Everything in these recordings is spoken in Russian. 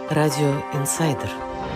Радио «Инсайдер».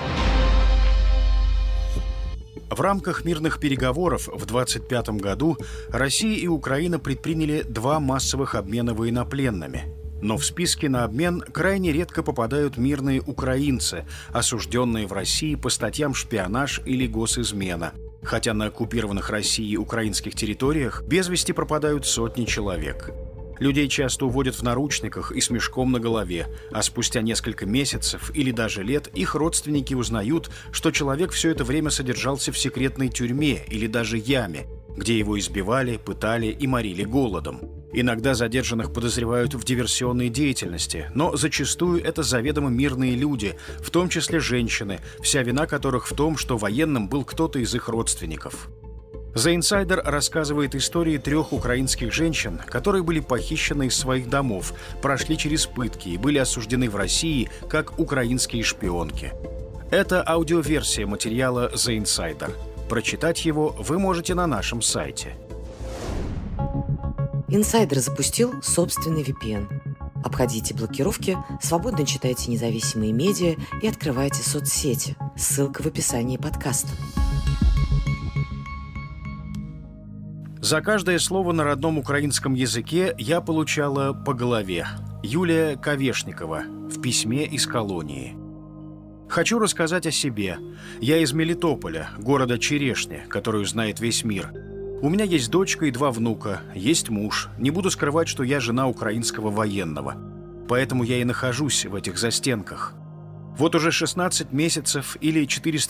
В рамках мирных переговоров в 1925 году Россия и Украина предприняли 2 массовых обмена военнопленными. Но в списке на обмен крайне редко попадают мирные украинцы, осужденные в России по статьям «шпионаж» или «госизмена». Хотя на оккупированных Россией украинских территориях без вести пропадают сотни человек. Людей часто уводят в наручниках и с мешком на голове, а спустя несколько месяцев или даже лет их родственники узнают, что человек все это время содержался в секретной тюрьме или даже яме, где его избивали, пытали и морили голодом. Иногда задержанных подозревают в диверсионной деятельности, но зачастую это заведомо мирные люди, в том числе женщины, вся вина которых в том, что военным был кто-то из их родственников. The Insider рассказывает истории 3 украинских женщин, которые были похищены из своих домов, прошли через пытки и были осуждены в России как украинские шпионки. Это аудиоверсия материала The Insider. Прочитать его вы можете на нашем сайте. Инсайдер запустил собственный VPN. Обходите блокировки, свободно читайте независимые медиа и открывайте соцсети. Ссылка в описании подкаста. За каждое слово на родном украинском языке я получала по голове. Юлия Ковешникова в письме из колонии. Хочу рассказать о себе. Я из Мелитополя, города Черешня, которую знает весь мир. У меня есть дочка и 2 внука, есть муж. Не буду скрывать, что я жена украинского военного. Поэтому я и нахожусь в этих застенках. Вот уже 16 месяцев или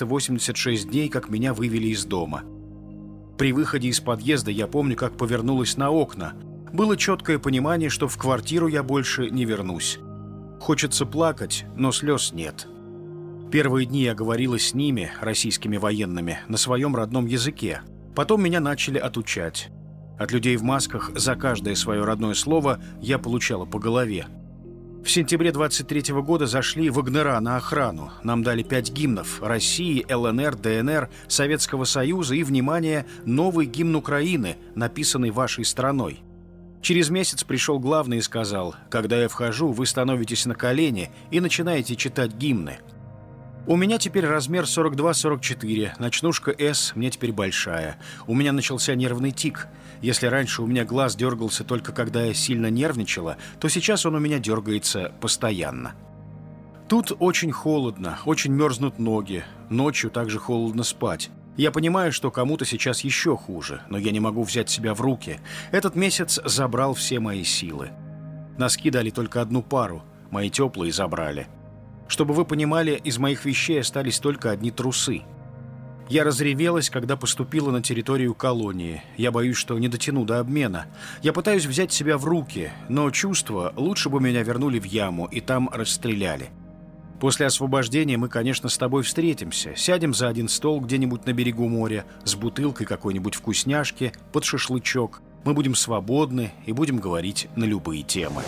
486 дней, как меня вывели из дома. При выходе из подъезда я помню, как повернулась на окна. Было четкое понимание, что в квартиру я больше не вернусь. Хочется плакать, но слез нет. Первые дни я говорила с ними, российскими военными, на своем родном языке. Потом меня начали отучать. От людей в масках за каждое свое родное слово я получала по голове. В сентябре 23 года зашли Вагнера на охрану. Нам дали 5 гимнов – России, ЛНР, ДНР, Советского Союза и, внимание, новый гимн Украины, написанный вашей страной. Через месяц пришел главный и сказал: «Когда я вхожу, вы становитесь на колени и начинаете читать гимны». У меня теперь размер 42-44, ночнушка S мне теперь большая. У меня начался нервный тик. Если раньше у меня глаз дергался только когда я сильно нервничала, то сейчас он у меня дергается постоянно. Тут очень холодно, очень мерзнут ноги. Ночью также холодно спать. Я понимаю, что кому-то сейчас еще хуже, но я не могу взять себя в руки. Этот месяц забрал все мои силы. Носки дали только 1 пару, мои теплые забрали. Чтобы вы понимали, из моих вещей остались только одни трусы. Я разревелась, когда поступила на территорию колонии. Я боюсь, что не дотяну до обмена. Я пытаюсь взять себя в руки, но чувство, лучше бы меня вернули в яму и там расстреляли. После освобождения мы, конечно, с тобой встретимся, сядем за один стол где-нибудь на берегу моря, с бутылкой какой-нибудь вкусняшки, под шашлычок. Мы будем свободны и будем говорить на любые темы.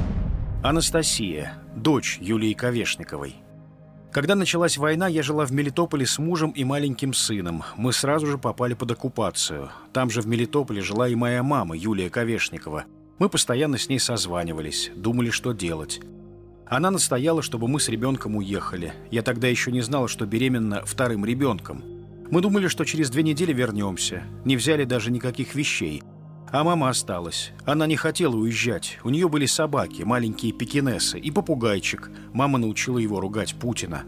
Анастасия, дочь Юлии Ковешниковой. Когда началась война, я жила в Мелитополе с мужем и маленьким сыном. Мы сразу же попали под оккупацию. Там же в Мелитополе жила и моя мама, Юлия Ковешникова. Мы постоянно с ней созванивались, думали, что делать. Она настояла, чтобы мы с ребенком уехали. Я тогда еще не знала, что беременна 2-м ребенком. Мы думали, что через 2 недели вернемся. Не взяли даже никаких вещей. А мама осталась. Она не хотела уезжать. У нее были собаки, маленькие пекинесы и попугайчик. Мама научила его ругать Путина.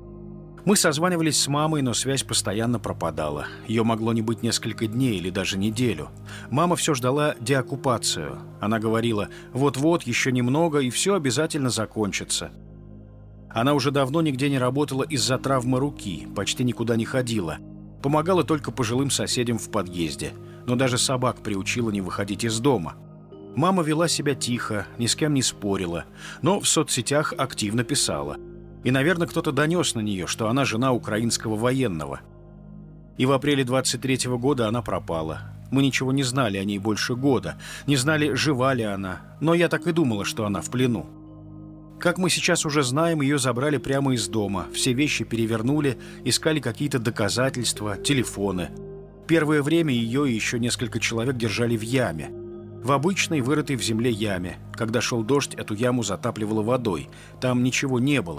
Мы созванивались с мамой, но связь постоянно пропадала. Ее могло не быть несколько дней или даже неделю. Мама все ждала деоккупацию. Она говорила: вот-вот, еще немного, и все обязательно закончится. Она уже давно нигде не работала из-за травмы руки, почти никуда не ходила. Помогала только пожилым соседям в подъезде. Но даже собак приучила не выходить из дома. Мама вела себя тихо, ни с кем не спорила, но в соцсетях активно писала. И, наверное, кто-то донес на нее, что она жена украинского военного. И в апреле 23-го года она пропала. Мы ничего не знали о ней больше года, не знали, жива ли она, но я так и думала, что она в плену. Как мы сейчас уже знаем, ее забрали прямо из дома, все вещи перевернули, искали какие-то доказательства, телефоны. Первое время ее и еще несколько человек держали в яме. В обычной, вырытой в земле яме. Когда шел дождь, эту яму затапливало водой. Там ничего не было.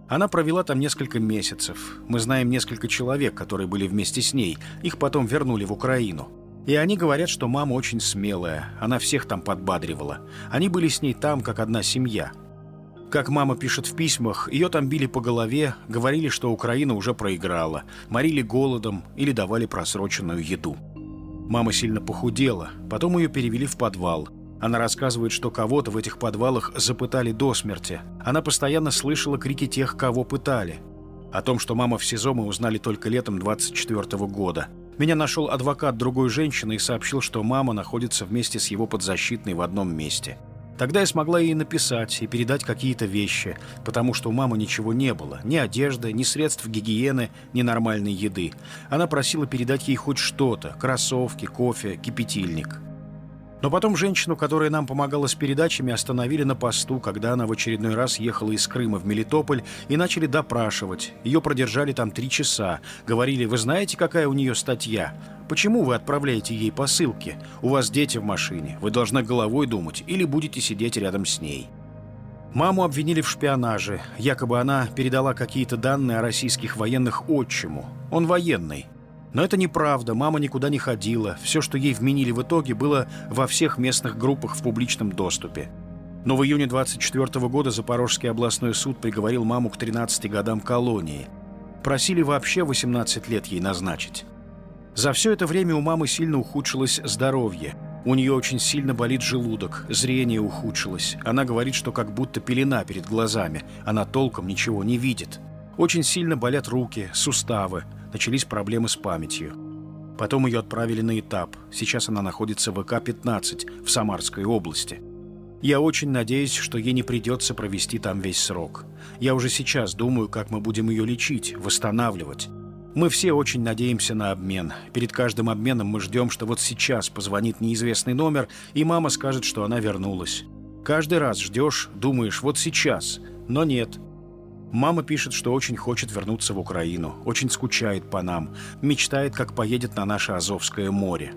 Она провела там несколько месяцев. Мы знаем несколько человек, которые были вместе с ней. Их потом вернули в Украину. И они говорят, что мама очень смелая. Она всех там подбадривала. Они были с ней там, как одна семья. Как мама пишет в письмах, ее там били по голове, говорили, что Украина уже проиграла, морили голодом или давали просроченную еду. Мама сильно похудела, потом ее перевели в подвал. Она рассказывает, что кого-то в этих подвалах запытали до смерти. Она постоянно слышала крики тех, кого пытали. О том, что мама в СИЗО, мы узнали только летом 24 года. Меня нашел адвокат другой женщины и сообщил, что мама находится вместе с его подзащитной в одном месте. Тогда я смогла ей написать и передать какие-то вещи, потому что у мамы ничего не было. Ни одежды, ни средств гигиены, ни нормальной еды. Она просила передать ей хоть что-то – кроссовки, кофе, кипятильник. Но потом женщину, которая нам помогала с передачами, остановили на посту, когда она в очередной раз ехала из Крыма в Мелитополь, и начали допрашивать. Ее продержали там 3 часа. Говорили: вы знаете, какая у нее статья? Почему вы отправляете ей посылки? У вас дети в машине. Вы должны головой думать или будете сидеть рядом с ней. Маму обвинили в шпионаже. Якобы она передала какие-то данные о российских военных отчиму. Он военный. Но это неправда, мама никуда не ходила. Все, что ей вменили в итоге, было во всех местных группах в публичном доступе. Но в июне 24 года Запорожский областной суд приговорил маму к 13 годам колонии. Просили вообще 18 лет ей назначить. За все это время у мамы сильно ухудшилось здоровье. У нее очень сильно болит желудок, зрение ухудшилось. Она говорит, что как будто пелена перед глазами. Она толком ничего не видит. Очень сильно болят руки, суставы. Начались проблемы с памятью. Потом ее отправили на этап. Сейчас она находится в ВК-15 в Самарской области. Я очень надеюсь, что ей не придется провести там весь срок. Я уже сейчас думаю, как мы будем ее лечить, восстанавливать. Мы все очень надеемся на обмен. Перед каждым обменом мы ждем, что вот сейчас позвонит неизвестный номер, и мама скажет, что она вернулась. Каждый раз ждешь, думаешь, вот сейчас, но нет. Мама пишет, что очень хочет вернуться в Украину, очень скучает по нам, мечтает, как поедет на наше Азовское море.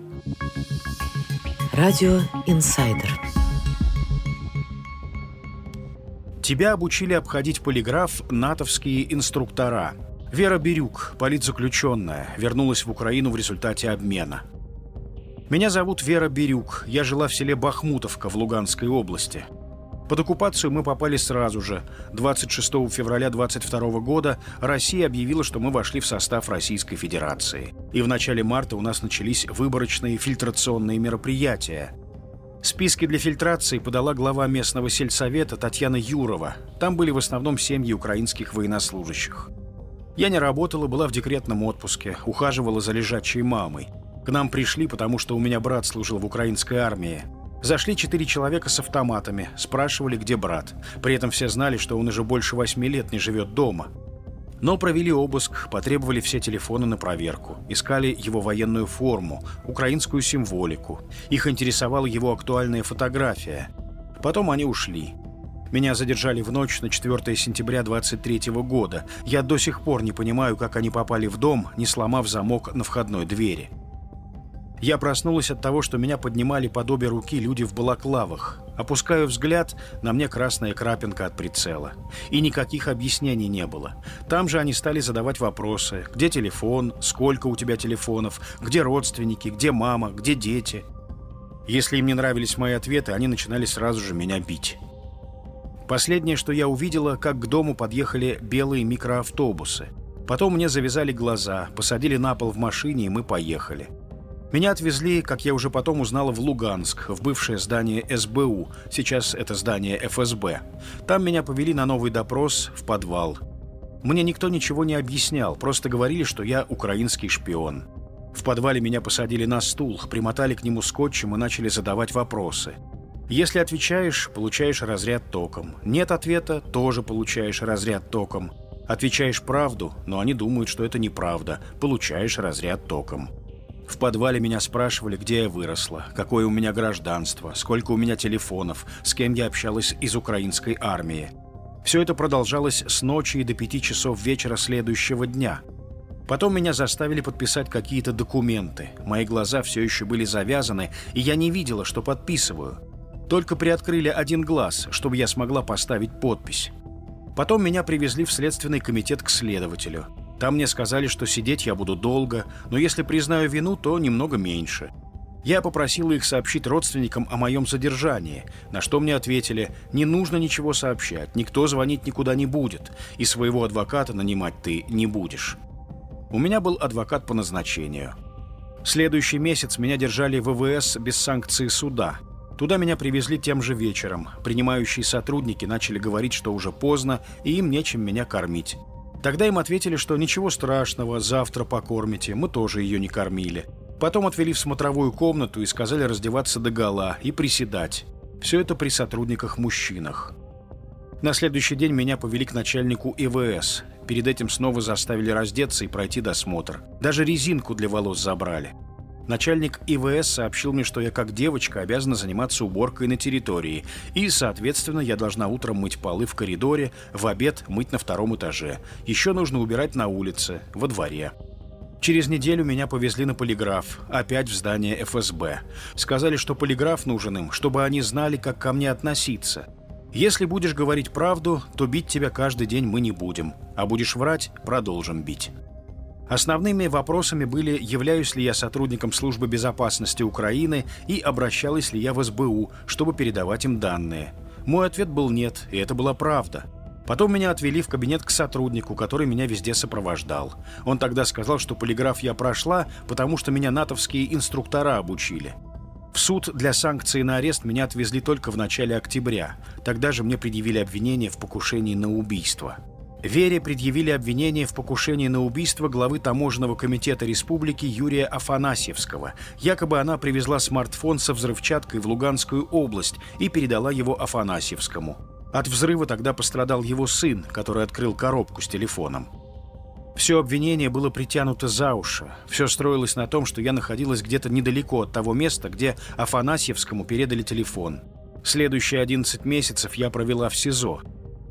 Радио «Инсайдер». Тебя обучили обходить полиграф натовские инструктора. Вера Бирюк, политзаключенная, вернулась в Украину в результате обмена. Меня зовут Вера Бирюк, я жила в селе Бахмутовка в Луганской области. Под оккупацию мы попали сразу же. 26 февраля 22 года Россия объявила, что мы вошли в состав Российской Федерации. И в начале марта у нас начались выборочные фильтрационные мероприятия. Списки для фильтрации подала глава местного сельсовета Татьяна Юрова. Там были в основном семьи украинских военнослужащих. Я не работала, была в декретном отпуске, ухаживала за лежачей мамой. К нам пришли, потому что у меня брат служил в украинской армии. Зашли 4 человека с автоматами, спрашивали, где брат. При этом все знали, что он уже больше 8 лет не живет дома. Но провели обыск, потребовали все телефоны на проверку. Искали его военную форму, украинскую символику. Их интересовала его актуальная фотография. Потом они ушли. Меня задержали в ночь на 4 сентября 23 года. Я до сих пор не понимаю, как они попали в дом, не сломав замок на входной двери. Я проснулась от того, что меня поднимали под обе руки люди в балаклавах. Опускаю взгляд, на мне красная крапинка от прицела. И никаких объяснений не было. Там же они стали задавать вопросы. Где телефон? Сколько у тебя телефонов? Где родственники? Где мама? Где дети? Если им не нравились мои ответы, они начинали сразу же меня бить. Последнее, что я увидела, как к дому подъехали белые микроавтобусы. Потом мне завязали глаза, посадили на пол в машине, и мы поехали. Меня отвезли, как я уже потом узнала, в Луганск, в бывшее здание СБУ, сейчас это здание ФСБ. Там меня повели на новый допрос в подвал. Мне никто ничего не объяснял, просто говорили, что я украинский шпион. В подвале меня посадили на стул, примотали к нему скотчем и начали задавать вопросы. Если отвечаешь, получаешь разряд током. Нет ответа, тоже получаешь разряд током. Отвечаешь правду, но они думают, что это неправда, получаешь разряд током. В подвале меня спрашивали, где я выросла, какое у меня гражданство, сколько у меня телефонов, с кем я общалась из украинской армии. Все это продолжалось с ночи и до 5 часов вечера следующего дня. Потом меня заставили подписать какие-то документы. Мои глаза все еще были завязаны, и я не видела, что подписываю. Только приоткрыли один глаз, чтобы я смогла поставить подпись. Потом меня привезли в Следственный комитет к следователю. Там мне сказали, что сидеть я буду долго, но если признаю вину, то немного меньше. Я попросил их сообщить родственникам о моем задержании, на что мне ответили: не нужно ничего сообщать, никто звонить никуда не будет, и своего адвоката нанимать ты не будешь. У меня был адвокат по назначению. Следующий месяц меня держали в ВВС без санкции суда. Туда меня привезли тем же вечером. Принимающие сотрудники начали говорить, что уже поздно, и им нечем меня кормить. Тогда им ответили, что ничего страшного, завтра покормите, мы тоже ее не кормили. Потом отвели в смотровую комнату и сказали раздеваться догола и приседать. Все это при сотрудниках-мужчинах. На следующий день меня повели к начальнику ИВС. Перед этим снова заставили раздеться и пройти досмотр. Даже резинку для волос забрали. Начальник ИВС сообщил мне, что я как девочка обязана заниматься уборкой на территории, и, соответственно, я должна утром мыть полы в коридоре, в обед мыть на 2-м этаже. Еще нужно убирать на улице, во дворе. Через неделю меня повезли на полиграф, опять в здание ФСБ. Сказали, что полиграф нужен им, чтобы они знали, как ко мне относиться. Если будешь говорить правду, то бить тебя каждый день мы не будем, а будешь врать – продолжим бить. Основными вопросами были, являюсь ли я сотрудником Службы безопасности Украины и обращалась ли я в СБУ, чтобы передавать им данные. Мой ответ был нет, и это была правда. Потом меня отвели в кабинет к сотруднику, который меня везде сопровождал. Он тогда сказал, что полиграф я прошла, потому что меня натовские инструктора обучили. В суд для санкции на арест меня отвезли только в начале октября. Тогда же мне предъявили обвинение в покушении на убийство. Вере предъявили обвинение в покушении на убийство главы Таможенного комитета республики Юрия Афанасьевского. Якобы она привезла смартфон со взрывчаткой в Луганскую область и передала его Афанасьевскому. От взрыва тогда пострадал его сын, который открыл коробку с телефоном. Все обвинение было притянуто за уши. Все строилось на том, что я находилась где-то недалеко от того места, где Афанасьевскому передали телефон. Следующие 11 месяцев я провела в СИЗО.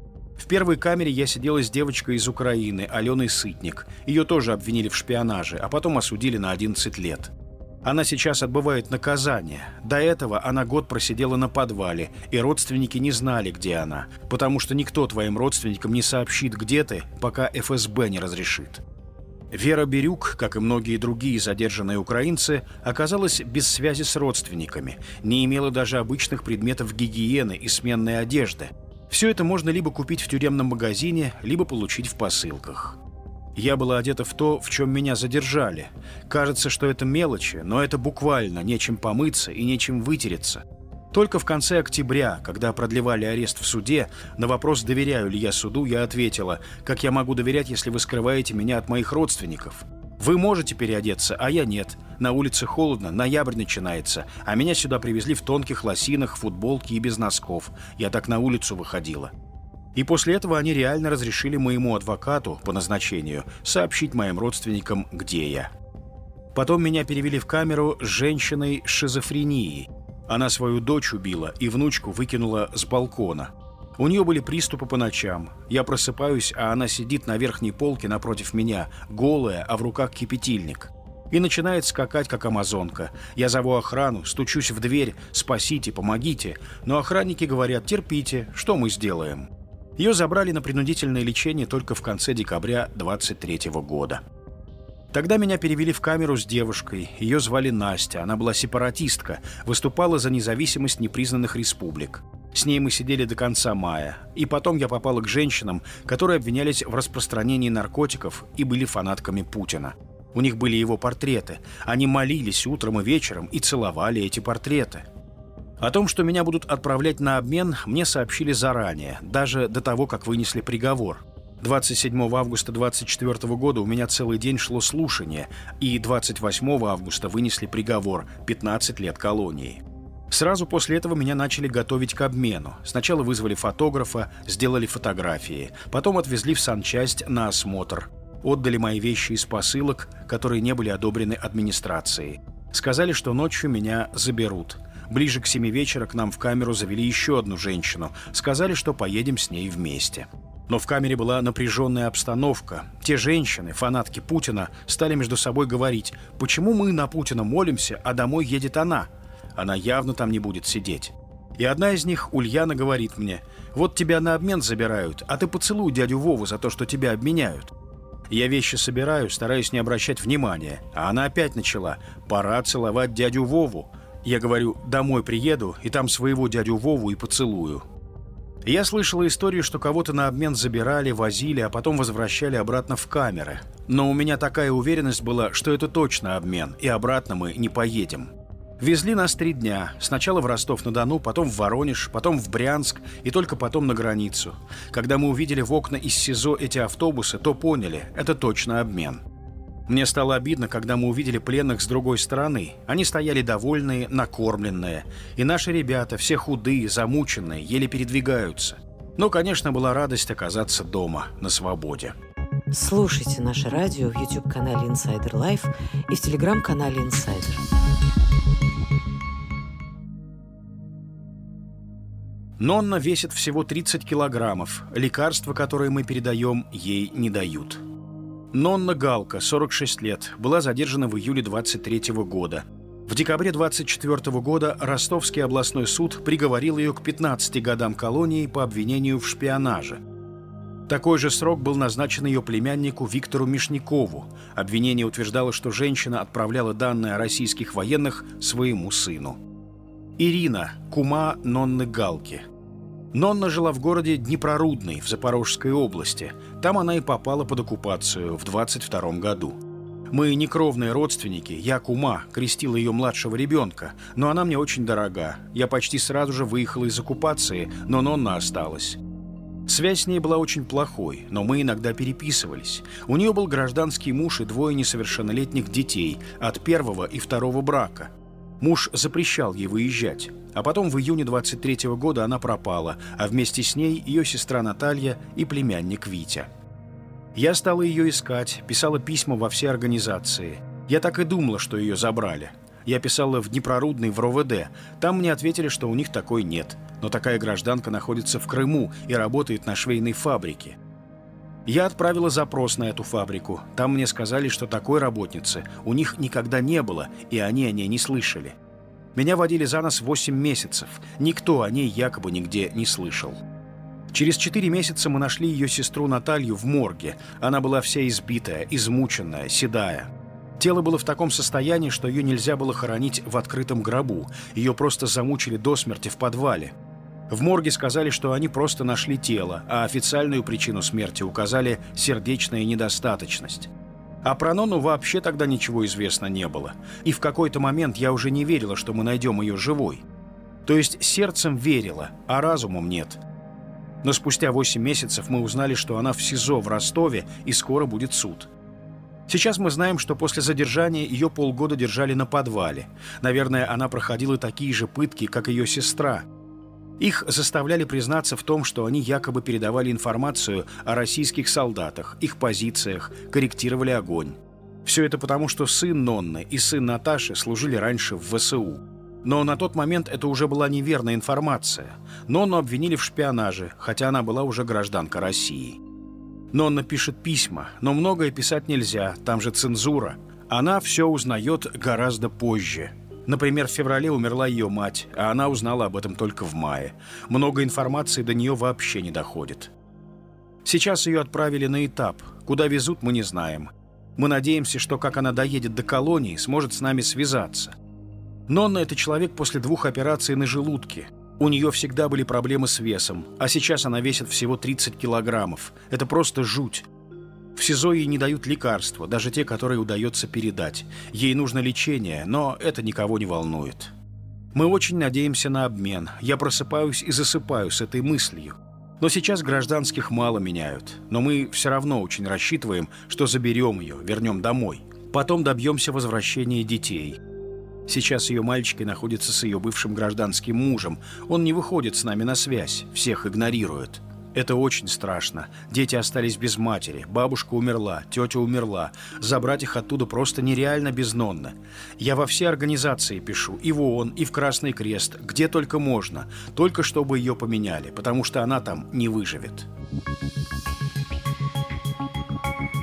В первой камере я сидела с девочкой из Украины, Аленой Сытник. Ее тоже обвинили в шпионаже, а потом осудили на 11 лет. Она сейчас отбывает наказание. До этого она год просидела на подвале, и родственники не знали, где она, потому что никто твоим родственникам не сообщит, где ты, пока ФСБ не разрешит. Вера Бирюк, как и многие другие задержанные украинцы, оказалась без связи с родственниками, не имела даже обычных предметов гигиены и сменной одежды. Все это можно либо купить в тюремном магазине, либо получить в посылках. Я была одета в то, в чем меня задержали. Кажется, что это мелочи, но это буквально нечем помыться и нечем вытереться. Только в конце октября, когда продлевали арест в суде, на вопрос, доверяю ли я суду, я ответила: как я могу доверять, если вы скрываете меня от моих родственников? Вы можете переодеться, а я нет. На улице холодно, ноябрь начинается, а меня сюда привезли в тонких лосинах, футболке и без носков. Я так на улицу выходила. И после этого они реально разрешили моему адвокату по назначению сообщить моим родственникам, где я. Потом меня перевели в камеру с женщиной с шизофренией. Она свою дочь убила и внучку выкинула с балкона. У нее были приступы по ночам. Я просыпаюсь, а она сидит на верхней полке напротив меня, голая, а в руках кипятильник. И начинает скакать, как амазонка. Я зову охрану, стучусь в дверь: «Спасите, помогите». Но охранники говорят: «Терпите, что мы сделаем?». Ее забрали на принудительное лечение только в конце декабря 23 года. Тогда меня перевели в камеру с девушкой. Ее звали Настя, она была сепаратистка, выступала за независимость непризнанных республик. С ней мы сидели до конца мая. И потом я попала к женщинам, которые обвинялись в распространении наркотиков и были фанатками Путина. У них были его портреты. Они молились утром и вечером и целовали эти портреты. О том, что меня будут отправлять на обмен, мне сообщили заранее, даже до того, как вынесли приговор. 27 августа 24 года у меня целый день шло слушание, и 28 августа вынесли приговор – 15 лет колонии. Сразу после этого меня начали готовить к обмену. Сначала вызвали фотографа, сделали фотографии, потом отвезли в санчасть на осмотр. Отдали мои вещи из посылок, которые не были одобрены администрацией. Сказали, что ночью меня заберут. Ближе к 7 вечера к нам в камеру завели еще одну женщину. Сказали, что поедем с ней вместе. Но в камере была напряженная обстановка. Те женщины, фанатки Путина, стали между собой говорить: почему мы на Путина молимся, а домой едет она? Она явно там не будет сидеть. И одна из них, Ульяна, говорит мне: «Вот тебя на обмен забирают, а ты поцелуй дядю Вову за то, что тебя обменяют». Я вещи собираю, стараюсь не обращать внимания, а она опять начала: «Пора целовать дядю Вову». Я говорю: «Домой приеду, и там своего дядю Вову и поцелую». Я слышала историю, что кого-то на обмен забирали, возили, а потом возвращали обратно в камеры. Но у меня такая уверенность была, что это точно обмен, и обратно мы не поедем. Везли нас 3 дня. Сначала в Ростов-на-Дону, потом в Воронеж, потом в Брянск и только потом на границу. Когда мы увидели в окна из СИЗО эти автобусы, то поняли – это точно обмен. Мне стало обидно, когда мы увидели пленных с другой стороны. Они стояли довольные, накормленные. И наши ребята, все худые, замученные, еле передвигаются. Но, конечно, была радость оказаться дома, на свободе. Слушайте наше радио в YouTube-канале Insider Life и в Telegram-канале Insider. Нонна весит всего 30 килограммов. Лекарства, которые мы передаем, ей не дают. Нонна Галка, 46 лет, была задержана в июле 23 года. В декабре 24 года Ростовский областной суд приговорил ее к 15 годам колонии по обвинению в шпионаже. Такой же срок был назначен ее племяннику Виктору Мишнякову. Обвинение утверждало, что женщина отправляла данные о российских военных своему сыну. Ирина, кума Нонны Галки. Нонна жила в городе Днепрорудный в Запорожской области. Там она и попала под оккупацию в 22 году. Мы не кровные родственники, я кума, крестила ее младшего ребенка, но она мне очень дорога. Я почти сразу же выехала из оккупации, но Нонна осталась. Связь с ней была очень плохой, но мы иногда переписывались. У нее был гражданский муж и 2 несовершеннолетних детей от 1-го и 2-го брака. Муж запрещал ей выезжать. А потом в июне 23 года она пропала, а вместе с ней ее сестра Наталья и племянник Витя. Я стала ее искать, писала письма во все организации. Я так и думала, что ее забрали. Я писала в Днепрорудный в РОВД. Там мне ответили, что у них такой нет. Но такая гражданка находится в Крыму и работает на швейной фабрике. Я отправила запрос на эту фабрику. Там мне сказали, что такой работницы у них никогда не было, и они о ней не слышали. Меня водили за нос 8 месяцев. Никто о ней якобы нигде не слышал. Через 4 месяца мы нашли ее сестру Наталью в морге. Она была вся избитая, измученная, седая. Тело было в таком состоянии, что ее нельзя было хоронить в открытом гробу. Ее просто замучили до смерти в подвале. В морге сказали, что они просто нашли тело, а официальную причину смерти указали сердечная недостаточность. А про Нонну вообще тогда ничего известно не было. И в какой-то момент я уже не верила, что мы найдем ее живой. То есть сердцем верила, а разумом нет. Но спустя 8 месяцев мы узнали, что она в СИЗО в Ростове и скоро будет суд. Сейчас мы знаем, что после задержания ее полгода держали на подвале. Наверное, она проходила такие же пытки, как ее сестра. Их заставляли признаться в том, что они якобы передавали информацию о российских солдатах, их позициях, корректировали огонь. Все это потому, что сын Нонны и сын Наташи служили раньше в ВСУ. Но на тот момент это уже была неверная информация. Нонну обвинили в шпионаже, хотя она была уже гражданка России. Нонна пишет письма, но многое писать нельзя, там же цензура. Она все узнает гораздо позже. Например, в феврале умерла ее мать, а она узнала об этом только в мае. Много информации до нее вообще не доходит. Сейчас ее отправили на этап. Куда везут, мы не знаем. Мы надеемся, что как она доедет до колонии, сможет с нами связаться. Нонна – это человек после 2 операций на желудке. У нее всегда были проблемы с весом, а сейчас она весит всего 30 килограммов. Это просто жуть. В СИЗО ей не дают лекарства, даже те, которые удается передать. Ей нужно лечение, но это никого не волнует. Мы очень надеемся на обмен. Я просыпаюсь и засыпаю с этой мыслью. Но сейчас гражданских мало меняют. Но мы все равно очень рассчитываем, что заберем ее, вернем домой. Потом добьемся возвращения детей. Сейчас ее мальчики находятся с ее бывшим гражданским мужем. Он не выходит с нами на связь, всех игнорирует. Это очень страшно. Дети остались без матери, бабушка умерла, тетя умерла. Забрать их оттуда просто нереально без Нонны. Я во все организации пишу, и в ООН, и в Красный Крест, где только можно, только чтобы ее поменяли, потому что она там не выживет.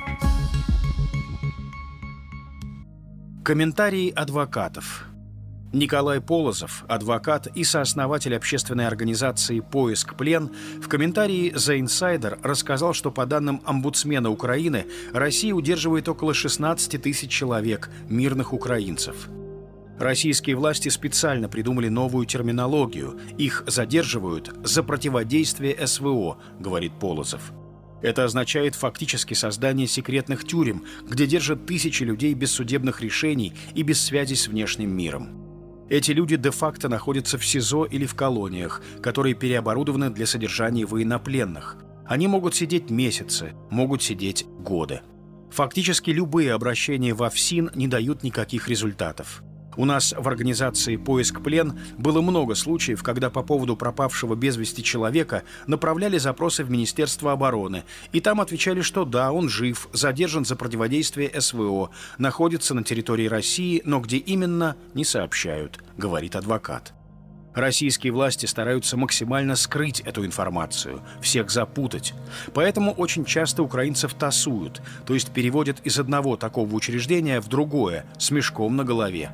Комментарии адвокатов. Николай Полозов, адвокат и сооснователь общественной организации «Поиск плен», в комментарии «The Insider» рассказал, что по данным омбудсмена Украины Россия удерживает около 16 тысяч человек, мирных украинцев. Российские власти специально придумали новую терминологию. Их задерживают за противодействие СВО, говорит Полозов. Это означает фактически создание секретных тюрем, где держат тысячи людей без судебных решений и без связи с внешним миром. Эти люди де-факто находятся в СИЗО или в колониях, которые переоборудованы для содержания военнопленных. Они могут сидеть месяцы, могут сидеть годы. Фактически любые обращения во ФСИН не дают никаких результатов. У нас в организации «Поиск плен» было много случаев, когда по поводу пропавшего без вести человека направляли запросы в Министерство обороны, и там отвечали, что да, он жив, задержан за противодействие СВО, находится на территории России, но где именно – не сообщают, говорит адвокат. Российские власти стараются максимально скрыть эту информацию, всех запутать. Поэтому очень часто украинцев тасуют, то есть переводят из одного такого учреждения в другое с мешком на голове.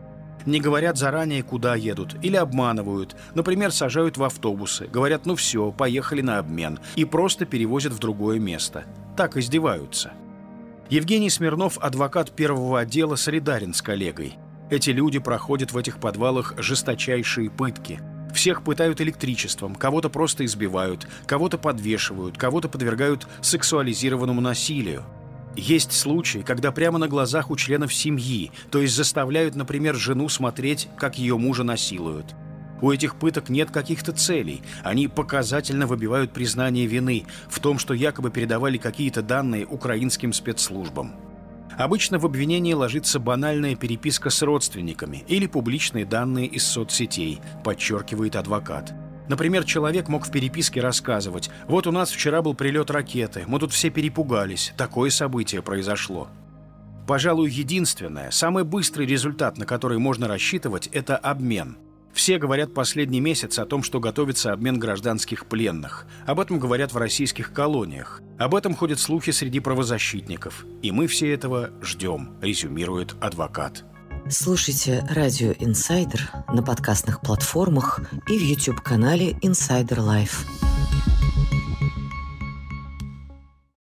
Не говорят заранее, куда едут, или обманывают. Например, сажают в автобусы, говорят «ну все, поехали на обмен», и просто перевозят в другое место. Так издеваются. Евгений Смирнов, адвокат первого отдела, солидарен с коллегой. Эти люди проходят в этих подвалах жесточайшие пытки. Всех пытают электричеством, кого-то просто избивают, кого-то подвешивают, кого-то подвергают сексуализированному насилию. Есть случаи, когда прямо на глазах у членов семьи, то есть заставляют, например, жену смотреть, как ее мужа насилуют. У этих пыток нет каких-то целей. Они показательно выбивают признание вины в том, что якобы передавали какие-то данные украинским спецслужбам. Обычно в обвинении ложится банальная переписка с родственниками или публичные данные из соцсетей, подчеркивает адвокат. Например, человек мог в переписке рассказывать: «Вот у нас вчера был прилет ракеты, мы тут все перепугались, такое событие произошло». Пожалуй, единственное, самый быстрый результат, на который можно рассчитывать, это обмен. Все говорят последний месяц о том, что готовится обмен гражданских пленных. Об этом говорят в российских колониях. Об этом ходят слухи среди правозащитников. И мы все этого ждем, резюмирует адвокат. Слушайте «Радио Инсайдер» на подкастных платформах и в YouTube-канале Insider Life.